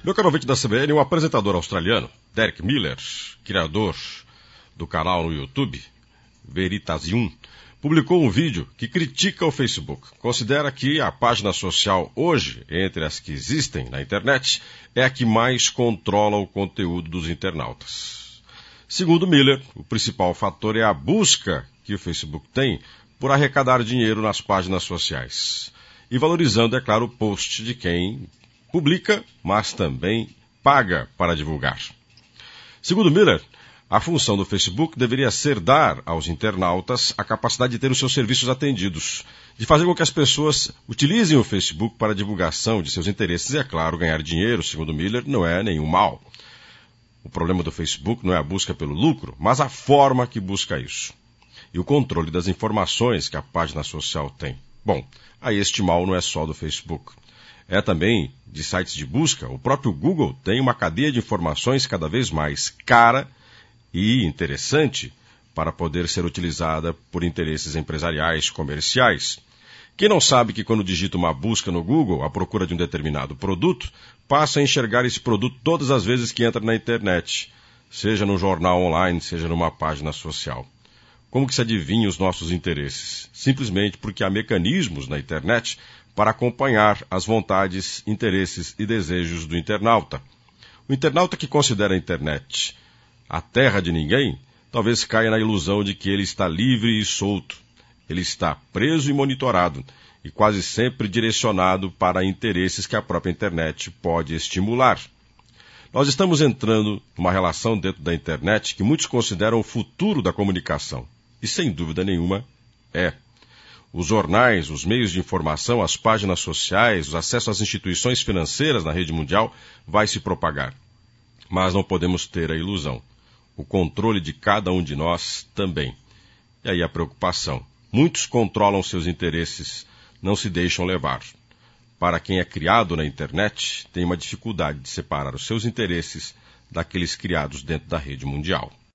Meu caro ouvinte da CBN, um apresentador australiano, Derek Miller, criador do canal no YouTube, Veritasium, publicou um vídeo que critica o Facebook. Considera que a página social hoje, entre as que existem na internet, é a que mais controla o conteúdo dos internautas. Segundo Miller, o principal fator é a busca que o Facebook tem por arrecadar dinheiro nas páginas sociais. E valorizando, é claro, o post de quem publica, mas também paga para divulgar. Segundo Miller, a função do Facebook deveria ser dar aos internautas a capacidade de ter os seus serviços atendidos, de fazer com que as pessoas utilizem o Facebook para a divulgação de seus interesses e, é claro, ganhar dinheiro, segundo Miller, não é nenhum mal. O problema do Facebook não é a busca pelo lucro, mas a forma que busca isso. E o controle das informações que a página social tem. Bom, aí este mal não é só do Facebook. É também de sites de busca. O próprio Google tem uma cadeia de informações cada vez mais cara e interessante para poder ser utilizada por interesses empresariais, comerciais. Quem não sabe que quando digita uma busca no Google à procura de um determinado produto, passa a enxergar esse produto todas as vezes que entra na internet, seja no jornal online, seja numa página social. Como que se adivinha os nossos interesses? Simplesmente porque há mecanismos na internet para acompanhar as vontades, interesses e desejos do internauta. O internauta que considera a internet a terra de ninguém, talvez caia na ilusão de que ele está livre e solto. Ele está preso e monitorado, e quase sempre direcionado para interesses que a própria internet pode estimular. Nós estamos entrando numa relação dentro da internet que muitos consideram o futuro da comunicação. E sem dúvida nenhuma é. Os jornais, os meios de informação, as páginas sociais, o acesso às instituições financeiras na rede mundial vai se propagar. Mas não podemos ter a ilusão. O controle de cada um de nós também. E aí a preocupação. Muitos controlam seus interesses, não se deixam levar. Para quem é criado na internet, tem uma dificuldade de separar os seus interesses daqueles criados dentro da rede mundial.